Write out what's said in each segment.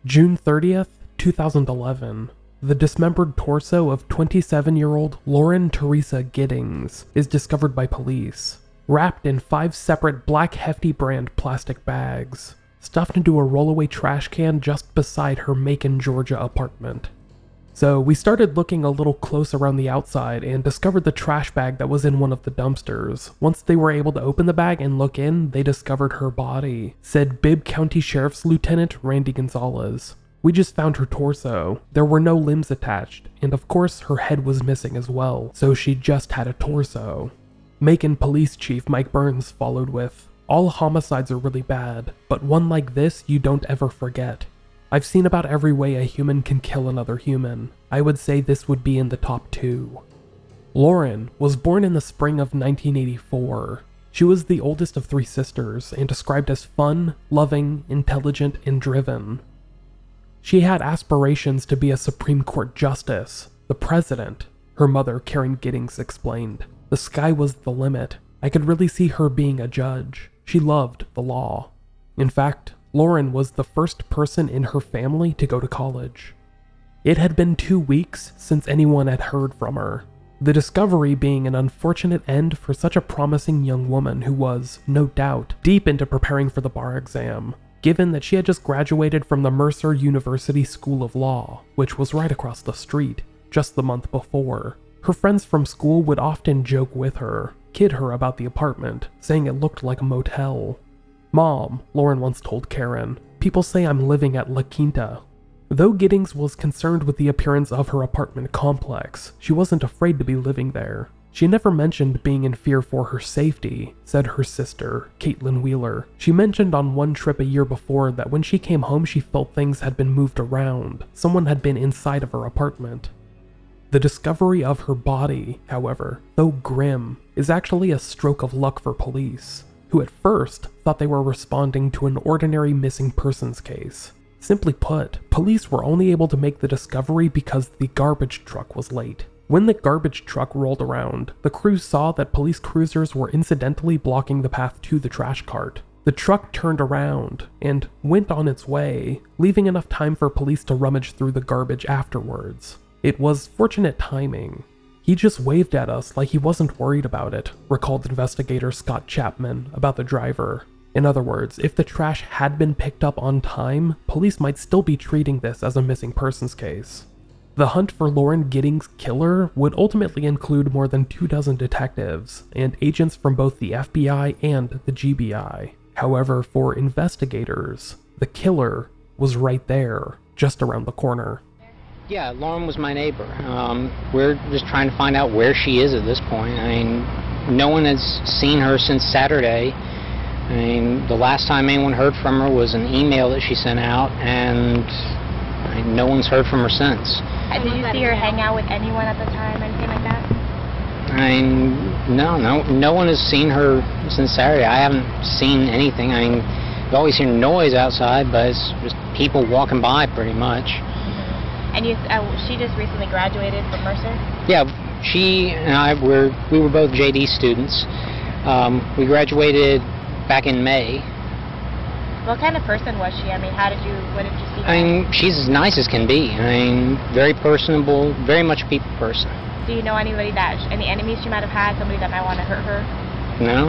June 30th, 2011. The dismembered torso of 27-year-old Lauren Teresa Giddings is discovered by police, wrapped in 5 separate Black Hefty brand plastic bags, stuffed into a rollaway trash can just beside her Macon, Georgia apartment. So we started looking a little close around the outside and discovered the trash bag that was in one of the dumpsters. Once they were able to open the bag and look in, they discovered her body, said Bibb County Sheriff's Lieutenant Randy Gonzalez. We just found her torso. There were no limbs attached, and of course her head was missing as well, so she just had a torso. Macon Police Chief Mike Burns followed with, "All homicides are really bad, but one like this you don't ever forget. I've seen about every way a human can kill another human. I would say this would be in the top 2. Lauren was born in the spring of 1984. She was the oldest of 3 sisters and described as fun, loving, intelligent, and driven. She had aspirations to be a Supreme Court justice, the president, her mother Karen Giddings explained. The sky was the limit. I could really see her being a judge. She loved the law. In fact, Lauren was the first person in her family to go to college. It had been 2 weeks since anyone had heard from her, the discovery being an unfortunate end for such a promising young woman who was, no doubt, deep into preparing for the bar exam, given that she had just graduated from the Mercer University School of Law, which was right across the street, just the month before. Her friends from school would often joke with her, kid her about the apartment, saying it looked like a motel. "Mom," Lauren once told Karen, "people say I'm living at La Quinta." Though Giddings was concerned with the appearance of her apartment complex, she wasn't afraid to be living there. She never mentioned being in fear for her safety, said her sister, Caitlin Wheeler. She mentioned on one trip a year before that when she came home she felt things had been moved around. Someone had been inside of her apartment. The discovery of her body, however, though grim, is actually a stroke of luck for police, who at first thought they were responding to an ordinary missing persons case. Simply put, police were only able to make the discovery because the garbage truck was late. When the garbage truck rolled around, the crew saw that police cruisers were incidentally blocking the path to the trash cart. The truck turned around and went on its way, leaving enough time for police to rummage through the garbage afterwards. It was fortunate timing. "He just waved at us like he wasn't worried about it," recalled investigator Scott Chapman about the driver. In other words, if the trash had been picked up on time, police might still be treating this as a missing persons case. The hunt for Lauren Giddings' killer would ultimately include more than 24 detectives and agents from both the FBI and the GBI. However, for investigators, the killer was right there, just around the corner. Yeah, Lauren was my neighbor. We're just trying to find out where she is at this point. I mean, no one has seen her since Saturday. I mean, the last time anyone heard from her was an email that she sent out, and no one's heard from her since. Did you see her hang out with anyone at the time, anything like that? I mean, no one has seen her since Saturday. I haven't seen anything. I mean, you always hear noise outside, but it's just people walking by pretty much. And she just recently graduated from Mercer? Yeah, she and I were both JD students. We graduated back in May. What kind of person was she? I mean, what did you see? I mean, she's as nice as can be. I mean, very personable, very much a people person. Do you know any enemies she might have had, somebody that might want to hurt her? No,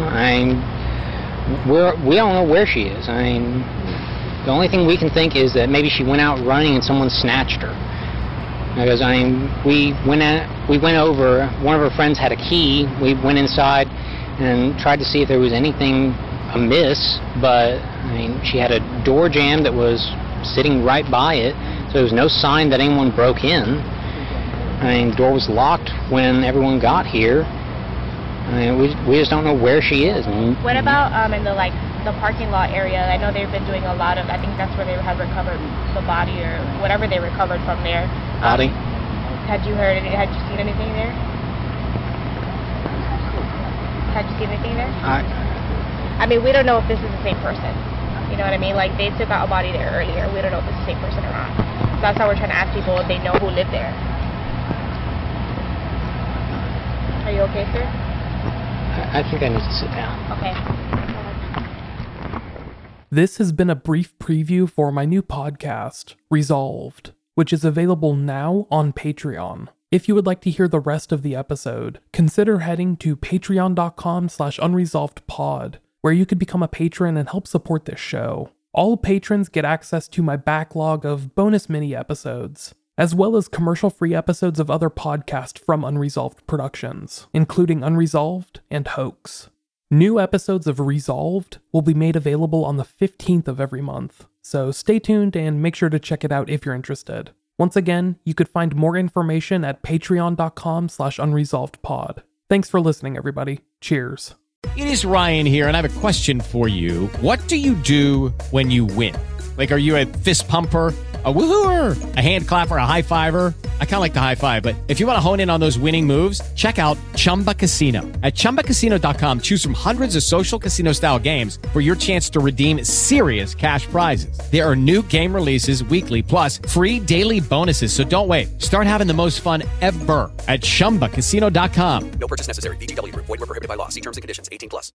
we don't know where she is. I mean, the only thing we can think is that maybe she went out running and someone snatched her. Because we went over. One of her friends had a key. We went inside and tried to see if there was anything amiss, but she had a door jamb that was sitting right by it, so there was no sign that anyone broke in. The door was locked when everyone got here. We just don't know where she is. What about in the parking lot area? I know they've been doing a lot of, I think that's where they have recovered the body or whatever they recovered from there. Body? Had you seen anything there? Had you seen anything there? I mean, we don't know if this is the same person. You know what I mean? Like, they took out a body there earlier. We don't know if it's the same person or not. So that's how we're trying to ask people if they know who lived there. Are you okay, sir? I think I need to sit down. Okay. This has been a brief preview for my new podcast, Resolved, which is available now on Patreon. If you would like to hear the rest of the episode, consider heading to patreon.com/unresolvedpod, where you could become a patron and help support this show. All patrons get access to my backlog of bonus mini episodes, as well as commercial-free episodes of other podcasts from Unresolved Productions, including Unresolved and Hoax. New episodes of Resolved will be made available on the 15th of every month, so stay tuned and make sure to check it out if you're interested. Once again, you could find more information at patreon.com/unresolvedpod. Thanks for listening, everybody. Cheers. It is Ryan here, and I have a question for you. What do you do when you win? Like, are you a fist pumper, a woohooer, a hand clapper, a high fiver? I kind of like the high five, but if you want to hone in on those winning moves, check out Chumba Casino. At ChumbaCasino.com, choose from hundreds of social casino-style games for your chance to redeem serious cash prizes. There are new game releases weekly, plus free daily bonuses, so don't wait. Start having the most fun ever at ChumbaCasino.com. No purchase necessary. VGW Group. Void where prohibited by law. See terms and conditions. 18+.